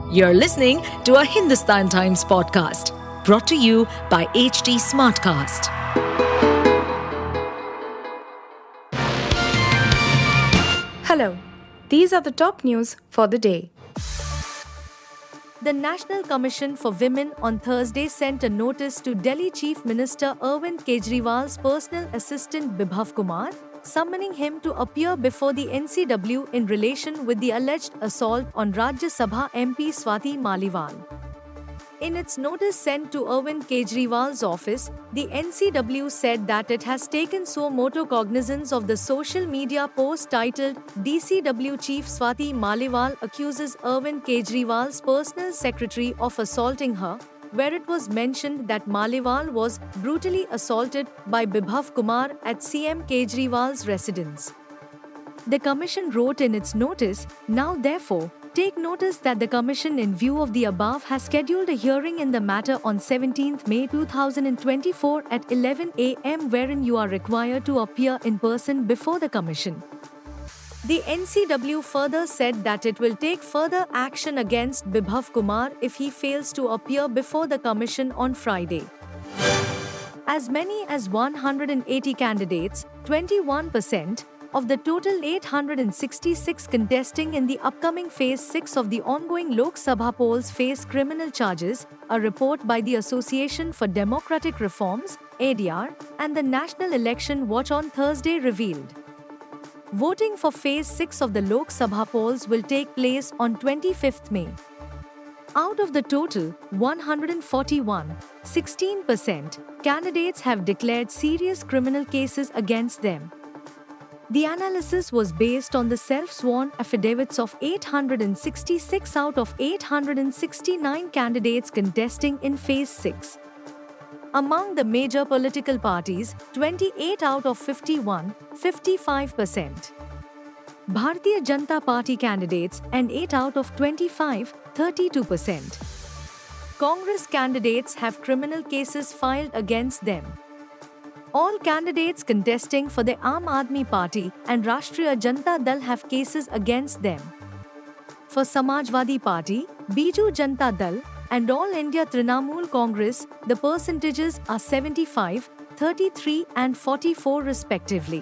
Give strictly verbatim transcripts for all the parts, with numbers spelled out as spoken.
You're listening to a Hindustan Times podcast brought to you by H T Smartcast. Hello, these are the top news for the day. The National Commission for Women on Thursday sent a notice to Delhi Chief Minister Arvind Kejriwal's personal assistant Bibhav Kumar, summoning him to appear before the N C W in relation with the alleged assault on Rajya Sabha M P Swati Maliwal. In its notice sent to Arvind Kejriwal's office, the N C W said that it has taken suo motu cognizance of the social media post titled D C W Chief Swati Maliwal accuses Arvind Kejriwal's personal secretary of assaulting her, where it was mentioned that Maliwal was brutally assaulted by Bibhav Kumar at C M Kejriwal's residence. The commission wrote in its notice, "Now therefore, take notice that the Commission, in view of the above, has scheduled a hearing in the matter on seventeenth May two thousand twenty-four at eleven a m wherein you are required to appear in person before the Commission." The N C W further said that it will take further action against Bibhav Kumar if he fails to appear before the Commission on Friday. As many as one hundred eighty candidates, twenty-one percent, of the total eight hundred sixty-six contesting in the upcoming Phase six of the ongoing Lok Sabha polls face criminal charges, a report by the Association for Democratic Reforms, A D R, and the National Election Watch on Thursday revealed. Voting for Phase six of the Lok Sabha polls will take place on twenty-fifth May. Out of the total one hundred forty-one, sixteen percent, candidates have declared serious criminal cases against them. The analysis was based on the self-sworn affidavits of eight hundred sixty-six out of eight hundred sixty-nine candidates contesting in Phase six. Among the major political parties, twenty-eight out of fifty-one, fifty-five percent. Bharatiya Janata Party candidates and eight out of twenty-five, thirty-two percent. Congress candidates have criminal cases filed against them. All candidates contesting for the Aam Aadmi Party and Rashtriya Janata Dal have cases against them. For Samajwadi Party, Biju Janata Dal, and All India Trinamool Congress, the percentages are seventy-five, thirty-three and forty-four respectively.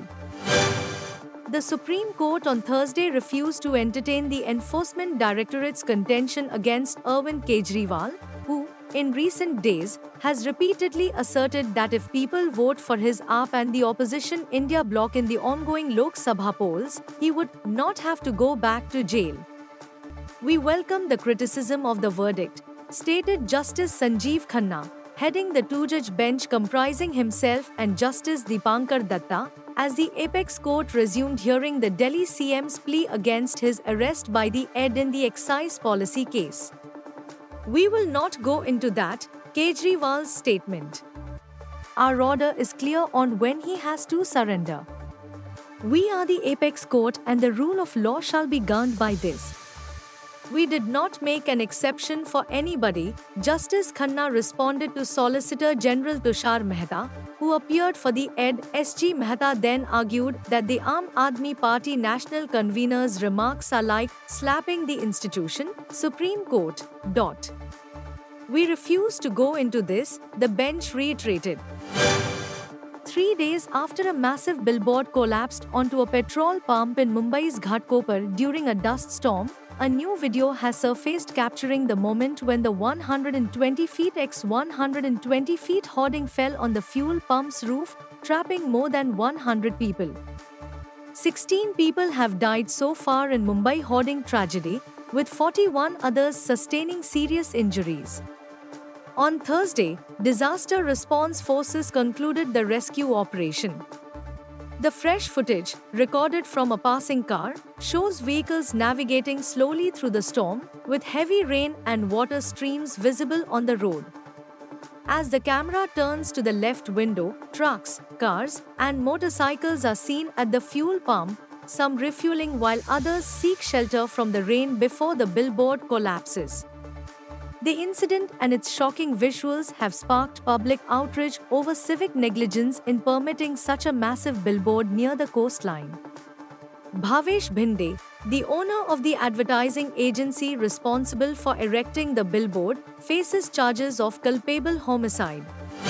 The Supreme Court on Thursday refused to entertain the Enforcement Directorate's contention against Arvind Kejriwal, who, in recent days, has repeatedly asserted that if people vote for his A A P and the opposition India bloc in the ongoing Lok Sabha polls, he would not have to go back to jail. "We welcome the criticism of the verdict," stated Justice Sanjeev Khanna, heading the two-judge bench comprising himself and Justice Deepankar Datta, as the apex court resumed hearing the Delhi C M's plea against his arrest by the E D in the excise policy case. "We will not go into that," Kejriwal's statement. "Our order is clear on when he has to surrender. We are the apex court and the rule of law shall be governed by this. We did not make an exception for anybody," Justice Khanna responded to Solicitor General Tushar Mehta, who appeared for the E D. S G Mehta then argued that the Aam Aadmi Party national convener's remarks are like slapping the institution, Supreme Court. Dot. "We refuse to go into this," the bench reiterated. Three days after a massive billboard collapsed onto a petrol pump in Mumbai's Ghatkopar during a dust storm, a new video has surfaced capturing the moment when the one hundred twenty feet by one hundred twenty feet hoarding fell on the fuel pump's roof, trapping more than one hundred people. sixteen people have died so far in Mumbai hoarding tragedy, with forty-one others sustaining serious injuries. On Thursday, disaster response forces concluded the rescue operation. The fresh footage, recorded from a passing car, shows vehicles navigating slowly through the storm, with heavy rain and water streams visible on the road. As the camera turns to the left window, trucks, cars, and motorcycles are seen at the fuel pump, some refueling while others seek shelter from the rain before the billboard collapses. The incident and its shocking visuals have sparked public outrage over civic negligence in permitting such a massive billboard near the coastline. Bhavesh Bhinde, the owner of the advertising agency responsible for erecting the billboard, faces charges of culpable homicide.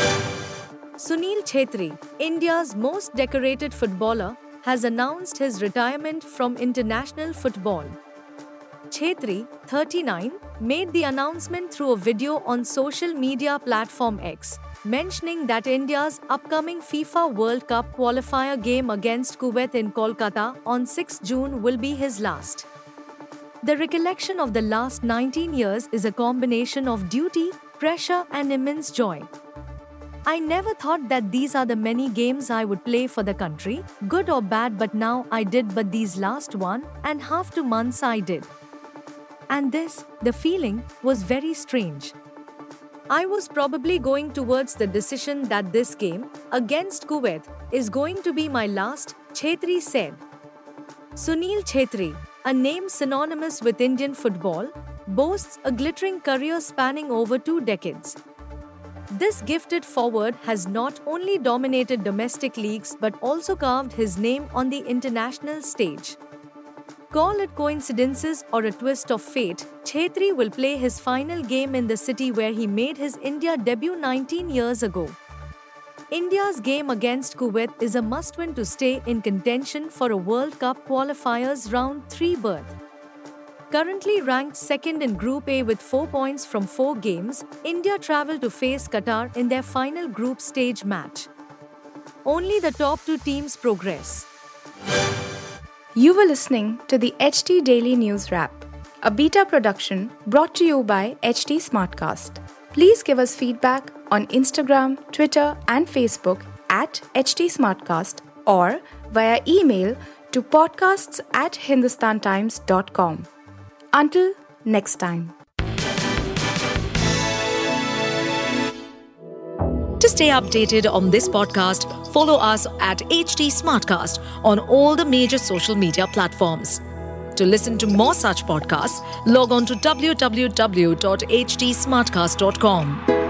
Sunil Chhetri, India's most decorated footballer, has announced his retirement from international football. Chhetri, thirty-nine, made the announcement through a video on social media platform X, mentioning that India's upcoming FIFA World Cup qualifier game against Kuwait in Kolkata on sixth June will be his last. The recollection of the last nineteen years is a combination of duty, pressure, and immense joy. I never thought that these are the many games I would play for the country, good or bad, but now I did, but these last one and half two months I did. And this, the feeling, was very strange. I was probably going towards the decision that this game, against Kuwait, is going to be my last, Chhetri said. Sunil Chhetri, a name synonymous with Indian football, boasts a glittering career spanning over two decades. This gifted forward has not only dominated domestic leagues but also carved his name on the international stage. Call it coincidences or a twist of fate, Chhetri will play his final game in the city where he made his India debut nineteen years ago. India's game against Kuwait is a must-win to stay in contention for a World Cup qualifiers round three berth. Currently ranked second in Group A with four points from four games, India travel to face Qatar in their final group stage match. Only the top two teams progress. You were listening to the H T Daily News Wrap, a beta production brought to you by H T Smartcast. Please give us feedback on Instagram, Twitter, and Facebook at H T Smartcast or via email to podcasts at hindustan times dot com. Until next time. To stay updated on this podcast, follow us at H T Smartcast on all the major social media platforms. To listen to more such podcasts, log on to w w w dot h t smartcast dot com.